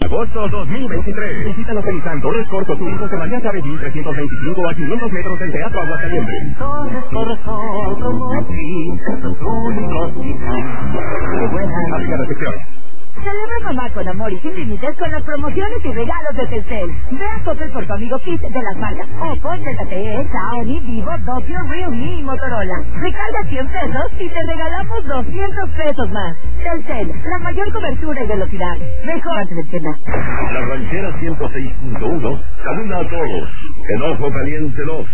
agosto 2023. Visítanos en Nissan Torres Corto Sur, José María Chávez 325 a 500 metros del Teatro Aguascalientes. Torres Corto como aquí, los únicos Nissan. ¡Qué buena! Aplica recepción. Celebra mamá con amor y sin límites con las promociones y regalos de Telcel. Ve a Coppel por tu amigo Kit de las marcas Oppo, ZTE, Xiaomi, Vivo, Nokia, Realme y Motorola. Recarga 100 pesos y te regalamos 200 pesos más. Telcel, la mayor cobertura y velocidad. Mejor antes de tienda. La ranchera 106.1 saluda a todos. Enojo Caliente 2.